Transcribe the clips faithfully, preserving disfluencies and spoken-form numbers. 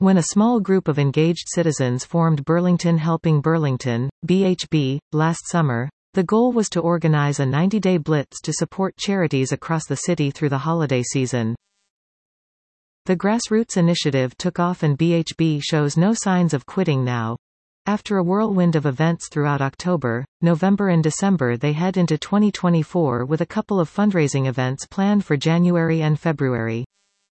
when a small group of engaged citizens formed Burlington Helping Burlington, B H B, last summer, the goal was to organize a ninety-day blitz to support charities across the city through the holiday season. The grassroots initiative took off and B H B shows no signs of quitting now. After a whirlwind of events throughout October, November and December, they head into twenty twenty-four with a couple of fundraising events planned for January and February.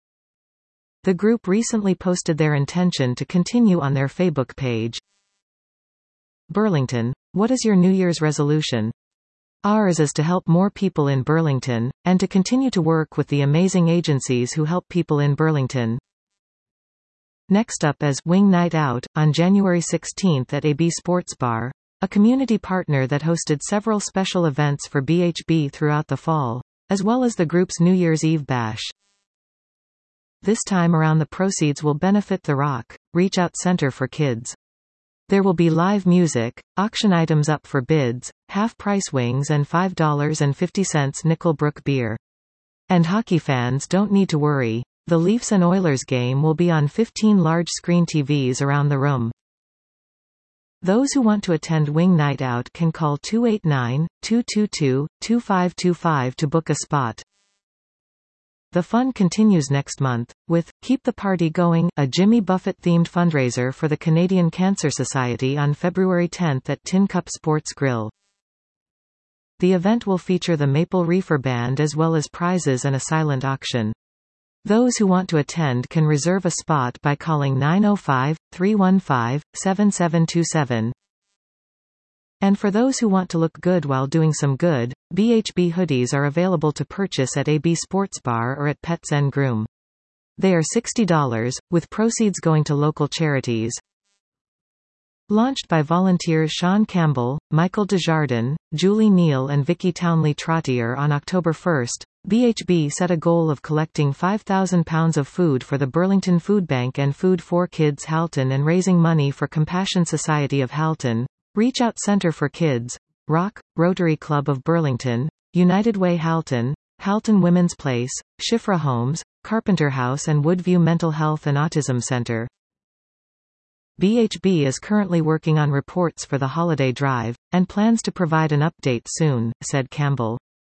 The group recently posted their intention to continue on their Facebook page. Burlington, what is your New Year's resolution? Ours is to help more people in Burlington, and to continue to work with the amazing agencies who help people in Burlington. Next up is Wing Night Out, on January sixteenth at A B Sports Bar, a community partner that hosted several special events for B H B throughout the fall, as well as the group's New Year's Eve bash. This time around the proceeds will benefit the Rock, Reach Out Center for Kids. There will be live music, auction items up for bids, half-price wings and five dollars and fifty cents Nickelbrook beer. And hockey fans don't need to worry. The Leafs and Oilers game will be on fifteen large-screen T Vs around the room. Those who want to attend Wing Night Out can call two eight nine, two two two, two five two five to book a spot. The fun continues next month, with Keep the Party Going, a Jimmy Buffett-themed fundraiser for the Canadian Cancer Society on February tenth at Tin Cup Sports Grill. The event will feature the Maple Reefer Band as well as prizes and a silent auction. Those who want to attend can reserve a spot by calling nine oh five, three one five, seven seven two seven. And for those who want to look good while doing some good, B H B hoodies are available to purchase at A B Sports Bar or at Pets and Groom. They are sixty dollars, with proceeds going to local charities. Launched by volunteers Sean Campbell, Michael Desjardins, Julie Neal and Vicky Townley Trottier on October first, B H B set a goal of collecting five thousand pounds of food for the Burlington Food Bank and Food for Kids Halton and raising money for Compassion Society of Halton, Reach Out Center for Kids, Rock, Rotary Club of Burlington, United Way Halton, Halton Women's Place, Shifra Homes, Carpenter House and Woodview Mental Health and Autism Center. B H B is currently working on reports for the holiday drive, and plans to provide an update soon, said Campbell.